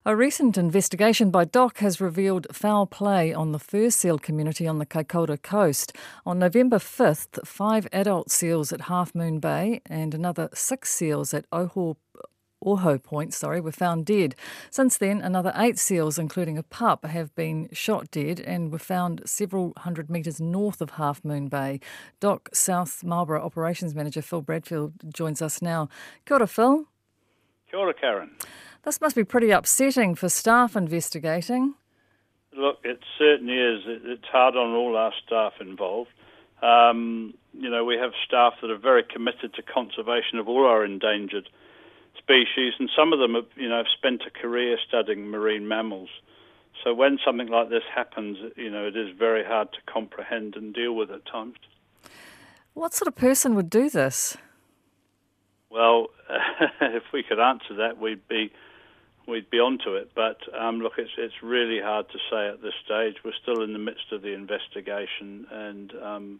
A recent investigation by DOC has revealed foul play on the fur seal community on the Kaikoura coast. On November 5th, 5 adult seals at Half Moon Bay and another 6 seals at Oho Point were found dead. Since then, another 8 seals, including a pup, have been shot dead and were found several hundred metres north of Half Moon Bay. DOC South Marlborough Operations Manager Phil Bradfield joins us now. Kia ora, Phil. Kia ora, Karen. This must be pretty upsetting for staff investigating. Look, it certainly is. It's hard on all our staff involved. We have staff that are very committed to conservation of all our endangered species, and some of them have spent a career studying marine mammals. So when something like this happens, it is very hard to comprehend and deal with at times. What sort of person would do this? Well, if we could answer that, we'd be onto it. But look, it's really hard to say at this stage. We're still in the midst of the investigation, and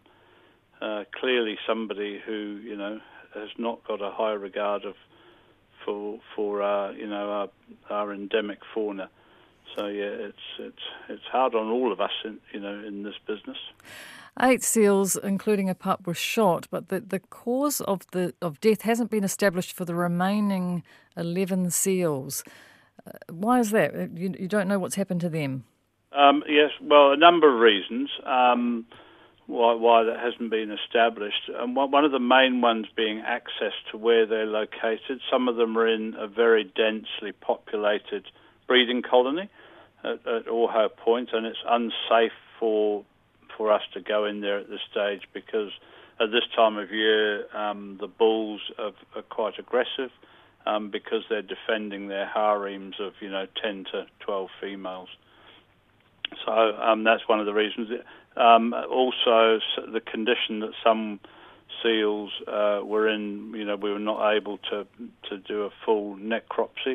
clearly somebody who has not got a high regard for our endemic fauna. So yeah, it's hard on all of us in this business. 8 seals, including a pup, were shot, but the cause of death hasn't been established for the remaining 11 seals. Why is that? You don't know what's happened to them? Yes, well, a number of reasons why that hasn't been established. And one of the main ones being access to where they're located. Some of them are in a very densely populated breeding colony at Oho Point, and it's unsafe for us to go in there at this stage because at this time of year the bulls are quite aggressive because they're defending their harems of 10 to 12 females. So that's one of the reasons. Also, the condition that some seals were in, we were not able to do a full necropsy,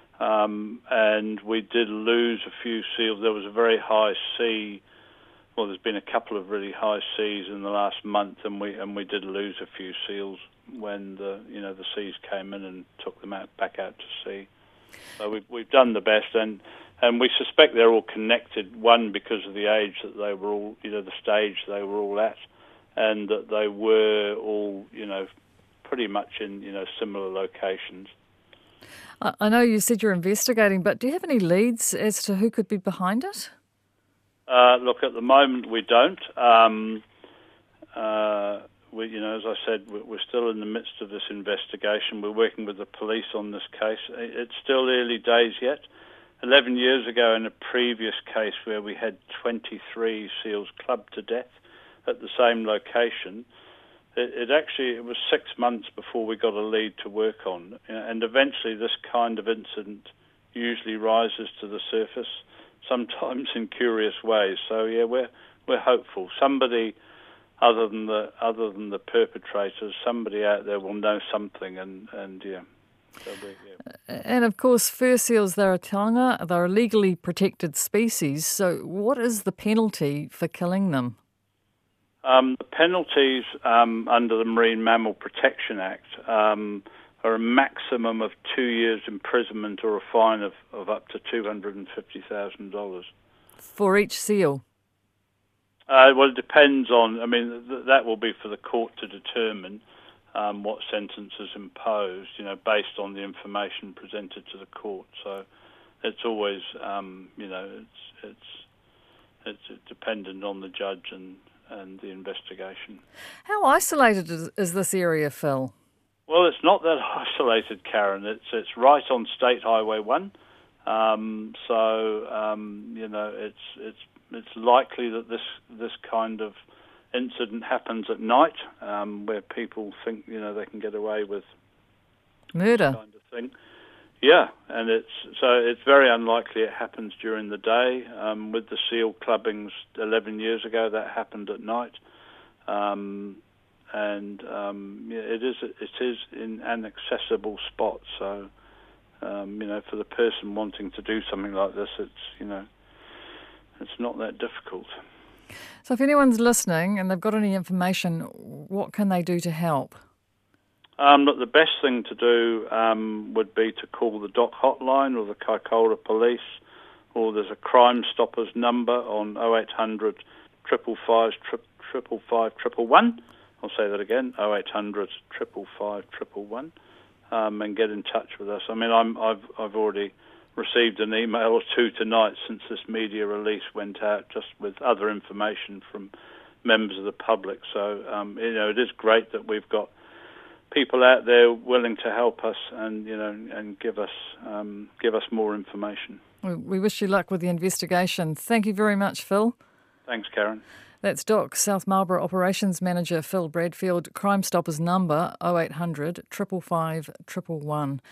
and we did lose a few seals. There was a very high sea. Well, there's been a couple of really high seas in the last month, and we did lose a few seals when the seas came in and took them back out to sea. So we've done the best, and we suspect they're all connected. One, because of the age that they were all, the stage they were all at, and that they were all, pretty much in similar locations. I know you said you're investigating, but do you have any leads as to who could be behind it? Look, at the moment we don't. As I said, we're still in the midst of this investigation. We're working with the police on this case. It's still early days yet. 11 years ago, in a previous case where we had 23 seals clubbed to death at the same location, it was 6 months before we got a lead to work on. And eventually this kind of incident usually rises to the surface, sometimes in curious ways. So yeah, we're hopeful. Somebody other than the perpetrators, somebody out there will know something, and yeah. So And of course, fur seals, they're a taonga, they're a legally protected species. So what is the penalty for killing them? The penalties under the Marine Mammal Protection Act are a maximum of 2 years imprisonment or a fine of up to $250,000. For each seal? Well, it depends on, that will be for the court to determine what sentence is imposed, based on the information presented to the court. So it's always, it's dependent on the judge and the investigation. How isolated is this area, Phil? Well, it's not that isolated, Karen. It's right on State Highway 1. It's likely that this kind of incident happens at night, where people think they can get away with murder, this kind of thing. Yeah, and it's very unlikely it happens during the day. With the seal clubbings 11 years ago, that happened at night, it is in an accessible spot. So for the person wanting to do something like this, it's not that difficult. So if anyone's listening and they've got any information, what can they do to help? Look, the best thing to do would be to call the Dock hotline or the Kaikoura Police, or there's a Crime Stoppers number on 0800 555 111. I'll say that again, 0800 555 111, and get in touch with us. I mean, I've already received an email or two tonight since this media release went out, just with other information from members of the public. So, it is great that we've got people out there willing to help us and give us more information. We wish you luck with the investigation. Thank you very much, Phil. Thanks, Karen. That's Dock South Marlborough Operations Manager Phil Bradfield. Crime Stoppers number 0800 555 111.